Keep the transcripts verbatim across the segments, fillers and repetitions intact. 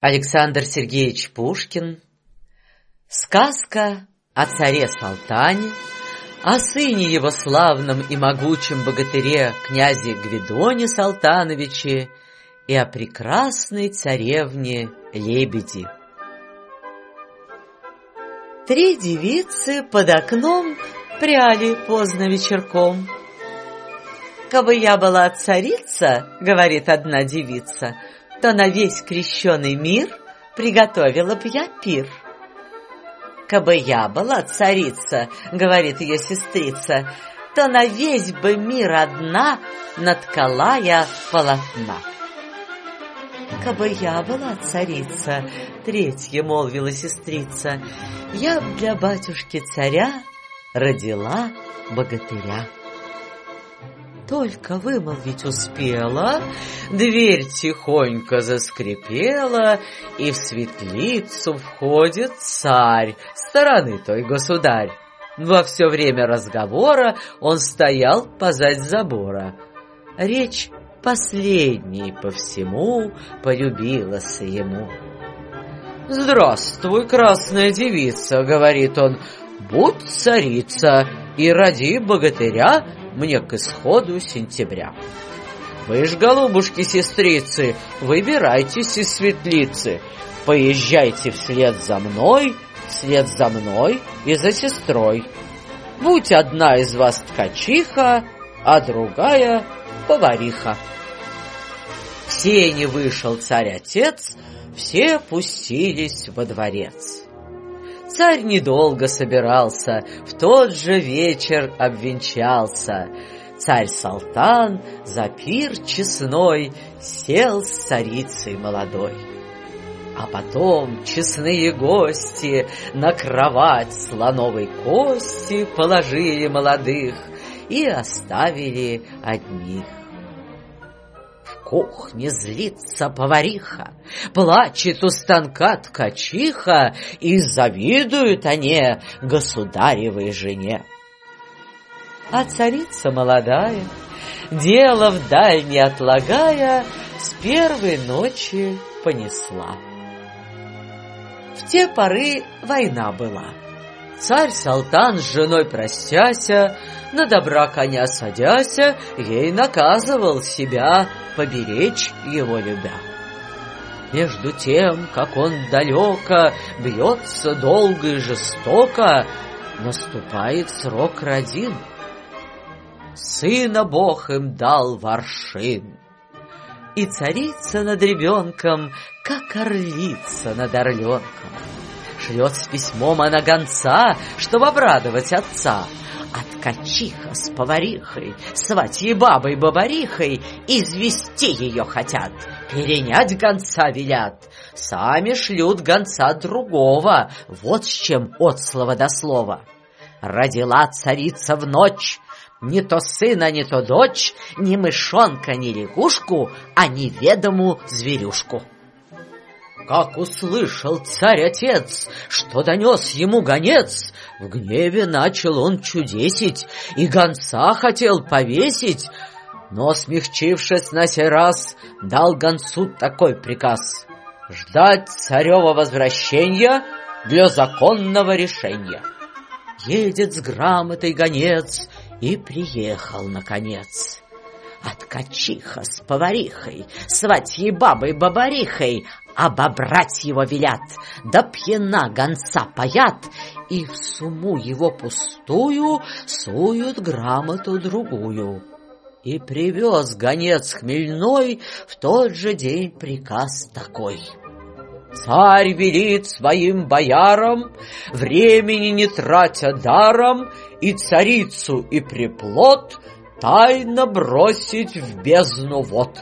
Александр Сергеевич Пушкин. Сказка о царе Салтане, о сыне его славном и могучем богатыре князе Гвидоне Салтановиче и о прекрасной царевне Лебеди. Три девицы под окном пряли поздно вечерком. «Кабы я была царица, — говорит одна девица, — то на весь крещеный мир приготовила б я пир. Кабы я была царица, — говорит ее сестрица, — то на весь бы мир одна наткала я полотна. Кабы я была царица, — третья молвила сестрица, — я б для батюшки царя родила богатыря. Только вымолвить успела, дверь тихонько заскрипела, и в светлицу входит царь, стороны той государь. Во все время разговора он стоял позадь забора. Речь последней по всему полюбилась ему. «Здравствуй, красная девица, — говорит он, — будь царица и роди богатыря мне к исходу сентября. Вы ж, голубушки-сестрицы, выбирайтесь из светлицы, поезжайте вслед за мной, вслед за мной и за сестрой. Будь одна из вас ткачиха, а другая повариха». В сени вышел царь-отец, все пустились во дворец. Царь недолго собирался, в тот же вечер обвенчался. Царь Салтан за пир честной сел с царицей молодой. А потом честные гости на кровать слоновой кости положили молодых и оставили одних. В кухне злится повариха, плачет у станка ткачиха, и завидуют они государевой жене. А царица молодая, дело вдаль не отлагая, с первой ночи понесла. В те поры война была. Царь Салтан с женой простяся, на добра коня садяся, ей наказывал себя поберечь его любя. Между тем, как он далеко бьется долго и жестоко, наступает срок родин. Сына Бог им дал в аршин, и царица над ребенком, как орлица над орленком. Шлет с письмом она гонца, чтобы обрадовать отца. А ткачиха с поварихой, сватьей бабой-бабарихой извести ее хотят, перенять гонца велят. Сами шлют гонца другого, вот с чем от слова до слова. Родила царица в ночь не то сына, не то дочь, ни мышонка, ни лягушку, а неведомую зверюшку. Как услышал царь-отец, что донес ему гонец, в гневе начал он чудесить и гонца хотел повесить, но, смягчившись на сей раз, дал гонцу такой приказ: ждать царева возвращения для законного решения. Едет с грамотой гонец и приехал наконец. А ткачиха с поварихой, сватьей бабой-бабарихой обобрать его велят, да пьяна гонца паят, и в сумму его пустую суют грамоту другую. И привез гонец хмельной в тот же день приказ такой: царь велит своим боярам, времени не тратя даром, и царицу, и приплод тайно бросить в бездну вод.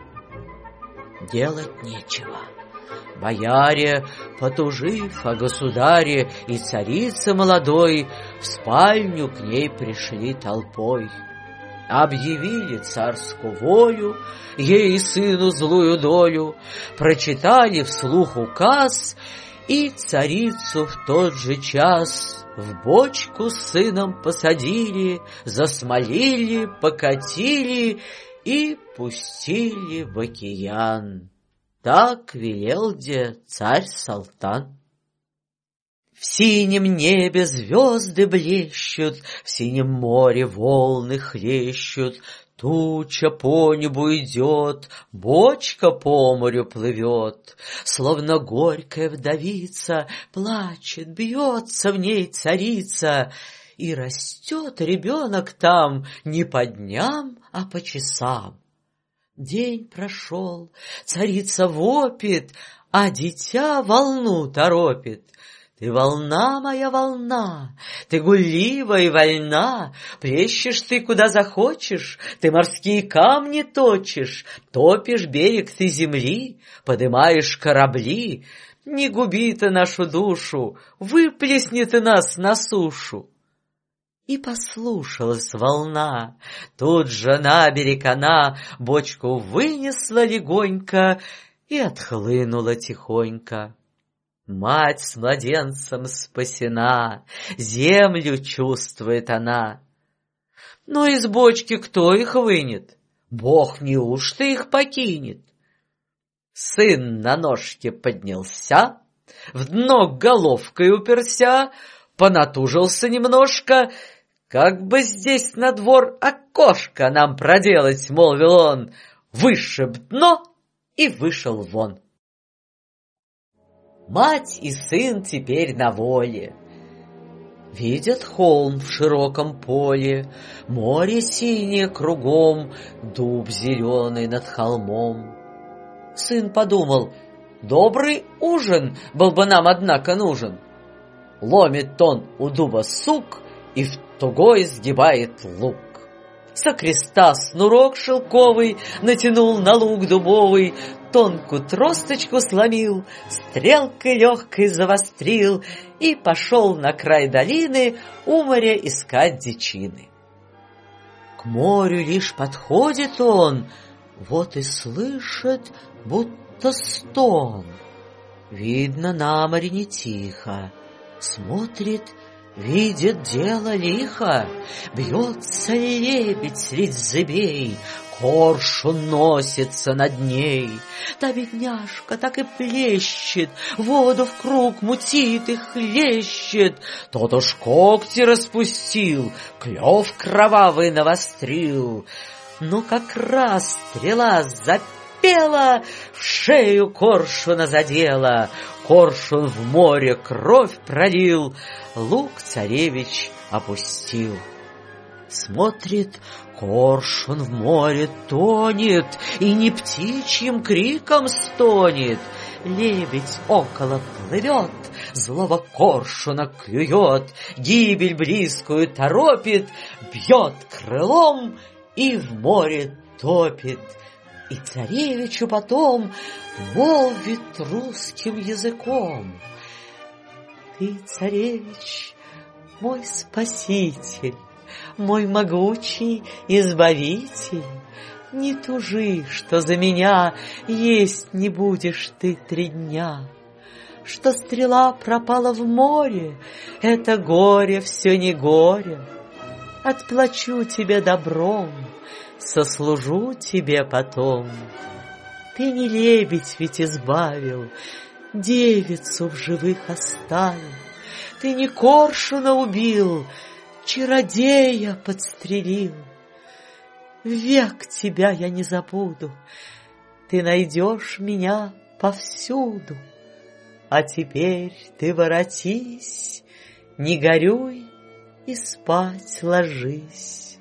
Делать нечего. Бояре, потужив о государе и царице молодой, в спальню к ней пришли толпой. Объявили царскую волю, ей и сыну злую долю, прочитали вслух указ, и царицу в тот же час в бочку с сыном посадили, засмолили, покатили и пустили в океан. Так велел де царь-салтан. В синем небе звезды блещут, в синем море волны хлещут, туча по небу идет, бочка по морю плывет, словно горькая вдовица, плачет, бьется в ней царица, и растет ребенок там не по дням, а по часам. День прошел, царица вопит, а дитя волну торопит. Ты волна, моя волна, ты гуллива и вольна, плещешь ты куда захочешь, ты морские камни точишь, топишь берег ты земли, подымаешь корабли. Не губи ты нашу душу, выплесни ты нас на сушу. И послушалась волна, тут же на берег она бочку вынесла легонько и отхлынула тихонько. Мать с младенцем спасена, землю чувствует она. Но из бочки кто их вынет? Бог неужто их покинет? Сын на ножке поднялся, в дно головкой уперся, понатужился немножко. Как бы здесь на двор окошко нам проделать, молвил он, вышиб дно и вышел вон. Мать и сын теперь на воле. Видят холм в широком поле, море синее кругом, дуб зеленый над холмом. Сын подумал, добрый ужин был бы нам, однако, нужен. Ломит он у дуба сук и в тугой сгибает лук. Со креста снурок шелковый натянул на лук дубовый, тонкую тросточку сломил, стрелкой легкой завострил и пошел на край долины у моря искать дичины. К морю лишь подходит он, вот и слышит, будто стон. Видно, на море не тихо, смотрит, видит дело лихо. Бьется лебедь средь зыбей, коршун носится над ней. Та бедняжка так и плещет, воду в круг мутит и хлещет. Тот уж когти распустил, клев кровавый навострил. Но как раз стрела запела, в шею коршуна задела. Коршун в море кровь пролил, лук царевич опустил. Смотрит, коршун в море тонет и не птичьим криком стонет. Лебедь около плывет, злого коршуна клюет, гибель близкую торопит, бьет крылом и в море топит. И царевичу потом молвит русским языком: ты, царевич, мой спаситель, мой могучий избавитель. Не тужи, что за меня есть не будешь ты три дня. Что стрела пропала в море, это горе все не горе. Отплачу тебе добром, сослужу тебе потом. Ты не лебедь ведь избавил, девицу в живых оставил. Ты не коршуна убил, чародея подстрелил. Век тебя я не забуду, ты найдешь меня повсюду. А теперь ты воротись, не горюй и спать ложись.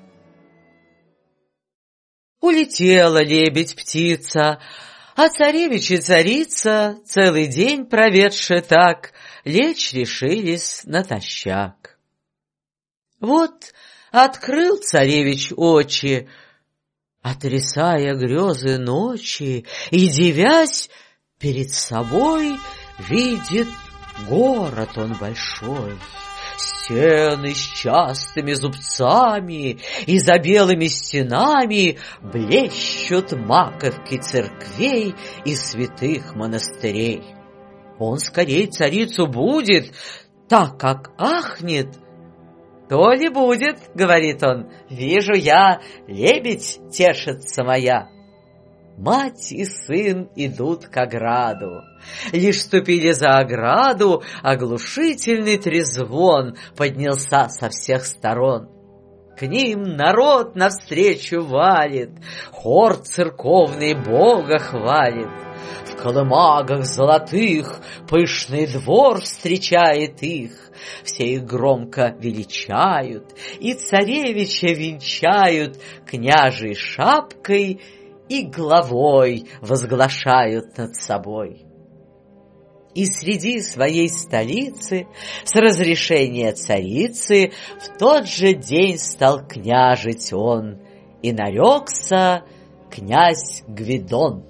Улетела лебедь-птица, а царевич и царица, целый день проведшие так, лечь решились натощак. Вот открыл царевич очи, отрисая грезы ночи, и, дивясь, перед собой видит город он большой. Стены с частыми зубцами, и за белыми стенами блещут маковки церквей и святых монастырей. Он скорей царицу будет, так как ахнет. То ли будет, говорит он, вижу я, лебедь тешится моя. Мать и сын идут к ограду. Лишь ступили за ограду, оглушительный трезвон поднялся со всех сторон. К ним народ навстречу валит, хор церковный Бога хвалит. В колымагах золотых пышный двор встречает их. Все их громко величают и царевича венчают княжей шапкой и главой возглашают над собой. И среди своей столицы, с разрешения царицы, в тот же день стал княжить он, и нарекся князь Гвидон.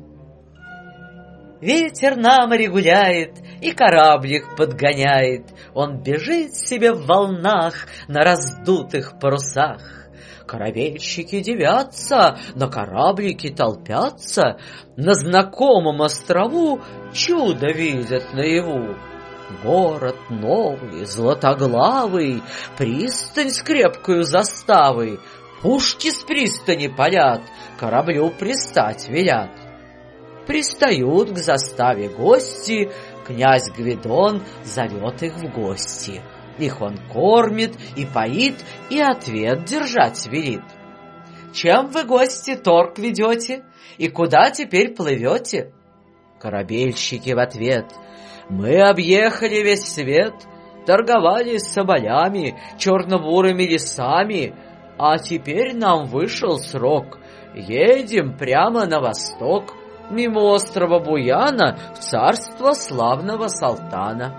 Ветер на море гуляет, и кораблик подгоняет, он бежит себе в волнах на раздутых парусах. Корабельщики дивятся, на кораблике толпятся, на знакомом острову чудо видят наяву. Город новый, златоглавый, пристань с крепкою заставой, пушки с пристани палят, кораблю пристать велят. Пристают к заставе гости, князь Гвидон зовет их в гости. Их он кормит и поит, и ответ держать велит. Чем вы, гости, торг ведете, и куда теперь плывете? Корабельщики в ответ: мы объехали весь свет, торговали с соболями, черно-бурыми лесами, а теперь нам вышел срок, едем прямо на восток, мимо острова Буяна в царство славного Салтана.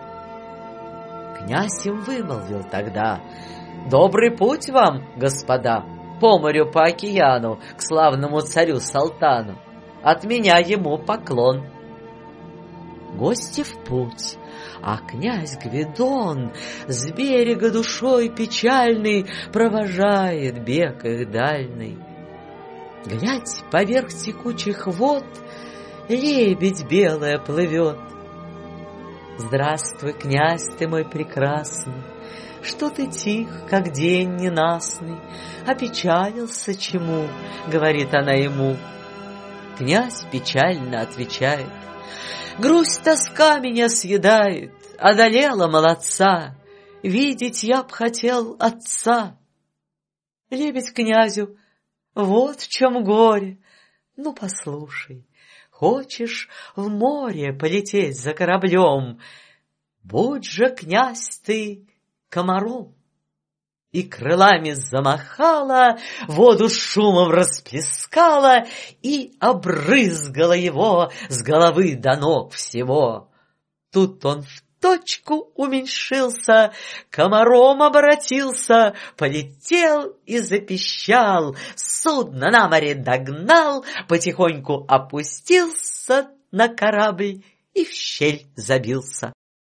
Князь им вымолвил тогда: добрый путь вам, господа, по морю, по океану, к славному царю Салтану. От меня ему поклон. Гости в путь, а князь Гвидон с берега душой печальный провожает бег их дальний. Глядь, поверх текучих вод лебедь белая плывет. Здравствуй, князь ты мой прекрасный, что ты тих, как день ненастный, опечалился чему, говорит она ему. Князь печально отвечает: грусть, тоска меня съедает, одолела молодца, видеть я б хотел отца. Лебедь князю: вот в чем горе, ну послушай, хочешь в море полететь за кораблем, будь же, князь, ты комаром. И крылами замахала, воду шумом расплескала и обрызгала его с головы до ног всего. Тут он в точку уменьшился, комаром обратился, полетел и запищал, судно на море догнал, потихоньку опустился на корабль и в щель забился.